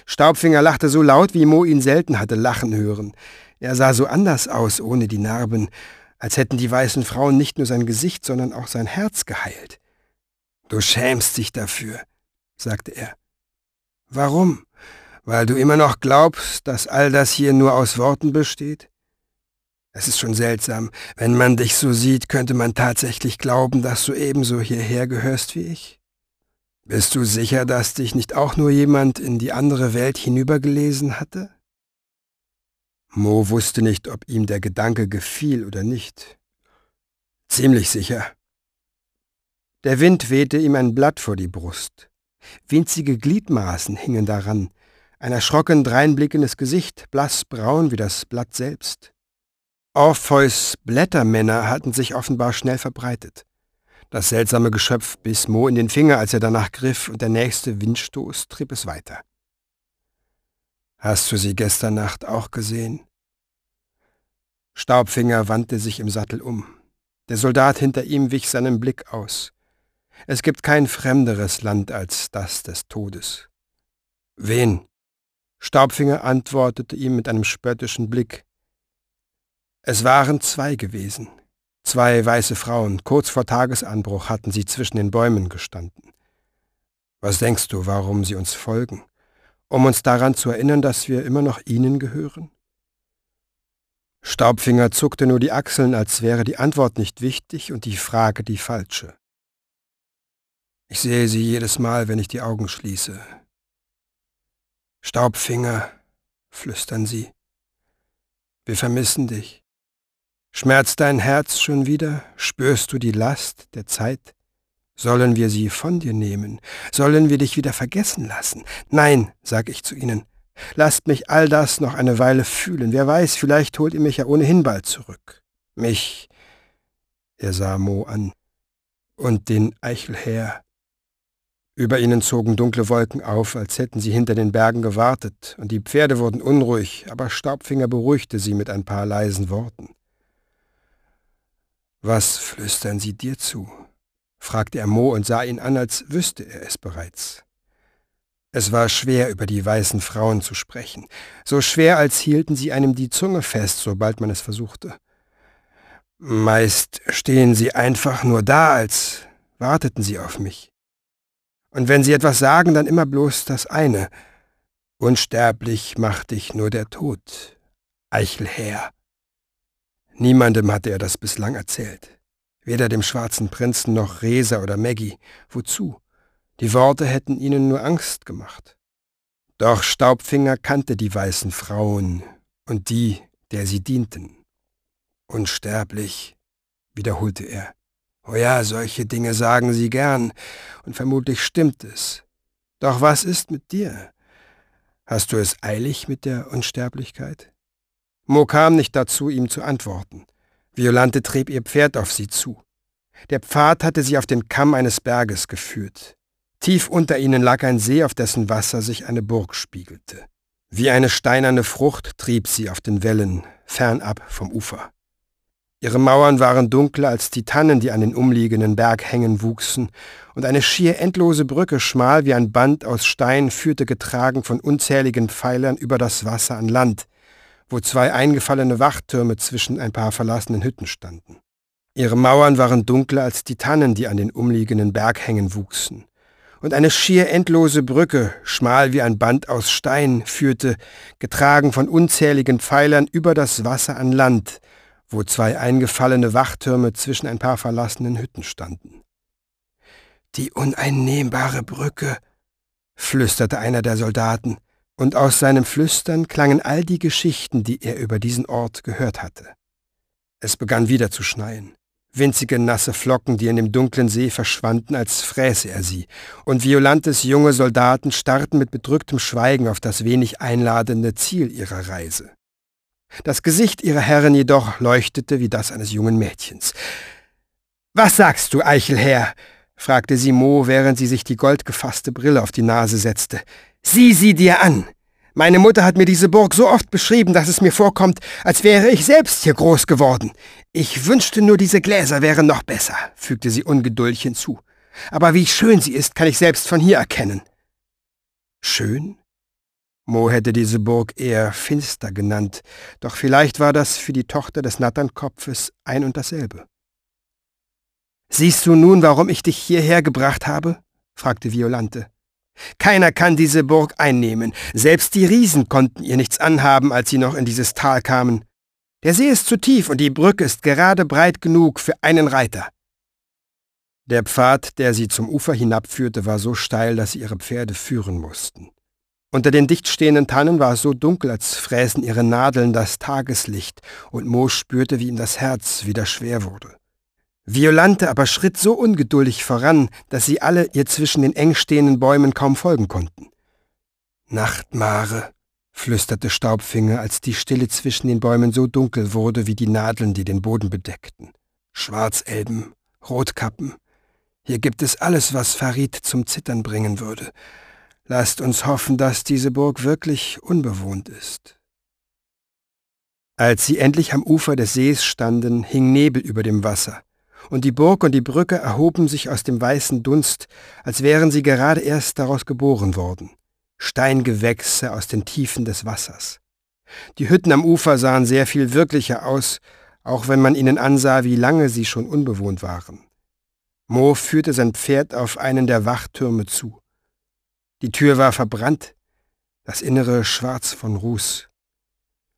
Staubfinger lachte so laut, wie Mo ihn selten hatte lachen hören. Er sah so anders aus, ohne die Narben, als hätten die weißen Frauen nicht nur sein Gesicht, sondern auch sein Herz geheilt. »Du schämst dich dafür«, sagte er. »Warum? Weil du immer noch glaubst, dass all das hier nur aus Worten besteht? Es ist schon seltsam. Wenn man dich so sieht, könnte man tatsächlich glauben, dass du ebenso hierher gehörst wie ich. Bist du sicher, dass dich nicht auch nur jemand in die andere Welt hinübergelesen hatte?« Mo wusste nicht, ob ihm der Gedanke gefiel oder nicht. »Ziemlich sicher.« Der Wind wehte ihm ein Blatt vor die Brust. Winzige Gliedmaßen hingen daran, ein erschrocken dreinblickendes Gesicht, blassbraun wie das Blatt selbst. Orpheus' Blättermänner hatten sich offenbar schnell verbreitet. Das seltsame Geschöpf biss Mo in den Finger, als er danach griff, und der nächste Windstoß trieb es weiter. »Hast du sie gestern Nacht auch gesehen?« Staubfinger wandte sich im Sattel um. Der Soldat hinter ihm wich seinem Blick aus. Es gibt kein fremderes Land als das des Todes. »Wen?« Staubfinger antwortete ihm mit einem spöttischen Blick. Es waren 2 gewesen. 2 weiße Frauen. Kurz vor Tagesanbruch hatten sie zwischen den Bäumen gestanden. »Was denkst du, warum sie uns folgen? Um uns daran zu erinnern, dass wir immer noch ihnen gehören?« Staubfinger zuckte nur die Achseln, als wäre die Antwort nicht wichtig und die Frage die falsche. »Ich sehe sie jedes Mal, wenn ich die Augen schließe.« »Staubfinger«, flüstern sie, »wir vermissen dich. Schmerzt dein Herz schon wieder? Spürst du die Last der Zeit? Sollen wir sie von dir nehmen? Sollen wir dich wieder vergessen lassen? Nein, sag ich zu ihnen. Lasst mich all das noch eine Weile fühlen. Wer weiß, vielleicht holt ihr mich ja ohnehin bald zurück. Mich«, er sah Mo an, »und den Eichelhäher.« Über ihnen zogen dunkle Wolken auf, als hätten sie hinter den Bergen gewartet, und die Pferde wurden unruhig, aber Staubfinger beruhigte sie mit ein paar leisen Worten. »Was flüstern sie dir zu?« fragte er Mo und sah ihn an, als wüsste er es bereits. Es war schwer, über die weißen Frauen zu sprechen, so schwer, als hielten sie einem die Zunge fest, sobald man es versuchte. Meist stehen sie einfach nur da, als warteten sie auf mich. Und wenn sie etwas sagen, dann immer bloß das eine: Unsterblich macht dich nur der Tod, Eichelhäher. Niemandem hatte er das bislang erzählt. Weder dem schwarzen Prinzen noch Resa oder Maggie. Wozu? Die Worte hätten ihnen nur Angst gemacht. Doch Staubfinger kannte die weißen Frauen und die, der sie dienten. Unsterblich, wiederholte er. Oh ja, solche Dinge sagen sie gern, und vermutlich stimmt es. Doch was ist mit dir? Hast du es eilig mit der Unsterblichkeit? Mo kam nicht dazu, ihm zu antworten. Violante trieb ihr Pferd auf sie zu. Der Pfad hatte sie auf den Kamm eines Berges geführt. Tief unter ihnen lag ein See, auf dessen Wasser sich eine Burg spiegelte. Wie eine steinerne Frucht trieb sie auf den Wellen, fernab vom Ufer. Ihre Mauern waren dunkler als die Tannen, die an den umliegenden Berghängen wuchsen, und eine schier endlose Brücke, schmal wie ein Band aus Stein, führte getragen von unzähligen Pfeilern über das Wasser an Land, wo 2 eingefallene Wachtürme zwischen ein paar verlassenen Hütten standen. Ihre Mauern waren dunkler als die Tannen, die an den umliegenden Berghängen wuchsen, und eine schier endlose Brücke, schmal wie ein Band aus Stein, führte, getragen von unzähligen Pfeilern, über das Wasser an Land, wo 2 eingefallene Wachtürme zwischen ein paar verlassenen Hütten standen. »Die uneinnehmbare Brücke«, flüsterte einer der Soldaten, und aus seinem Flüstern klangen all die Geschichten, die er über diesen Ort gehört hatte. Es begann wieder zu schneien. Winzige, nasse Flocken, die in dem dunklen See verschwanden, als fräße er sie, und Violantes junge Soldaten starrten mit bedrücktem Schweigen auf das wenig einladende Ziel ihrer Reise. Das Gesicht ihrer Herrin jedoch leuchtete wie das eines jungen Mädchens. »Was sagst du, Eichelhäher?« fragte sie Mo, während sie sich die goldgefasste Brille auf die Nase setzte. »Sieh sie dir an! Meine Mutter hat mir diese Burg so oft beschrieben, dass es mir vorkommt, als wäre ich selbst hier groß geworden. Ich wünschte nur, diese Gläser wären noch besser«, fügte sie ungeduldig hinzu. »Aber wie schön sie ist, kann ich selbst von hier erkennen.« »Schön?« Mo hätte diese Burg eher finster genannt, doch vielleicht war das für die Tochter des Natternkopfes ein und dasselbe. »Siehst du nun, warum ich dich hierher gebracht habe?« fragte Violante. »Keiner kann diese Burg einnehmen. Selbst die Riesen konnten ihr nichts anhaben, als sie noch in dieses Tal kamen. Der See ist zu tief und die Brücke ist gerade breit genug für einen Reiter.« Der Pfad, der sie zum Ufer hinabführte, war so steil, dass sie ihre Pferde führen mussten. Unter den dicht stehenden Tannen war es so dunkel, als fräßen ihre Nadeln das Tageslicht, und Mo spürte, wie ihm das Herz wieder schwer wurde. Violante aber schritt so ungeduldig voran, dass sie alle ihr zwischen den eng stehenden Bäumen kaum folgen konnten. »Nachtmare«, flüsterte Staubfinger, als die Stille zwischen den Bäumen so dunkel wurde wie die Nadeln, die den Boden bedeckten. »Schwarzelben, Rotkappen, hier gibt es alles, was Farid zum Zittern bringen würde. Lasst uns hoffen, dass diese Burg wirklich unbewohnt ist.« Als sie endlich am Ufer des Sees standen, hing Nebel über dem Wasser, und die Burg und die Brücke erhoben sich aus dem weißen Dunst, als wären sie gerade erst daraus geboren worden. Steingewächse aus den Tiefen des Wassers. Die Hütten am Ufer sahen sehr viel wirklicher aus, auch wenn man ihnen ansah, wie lange sie schon unbewohnt waren. Mo führte sein Pferd auf einen der Wachtürme zu. Die Tür war verbrannt, das Innere schwarz von Ruß.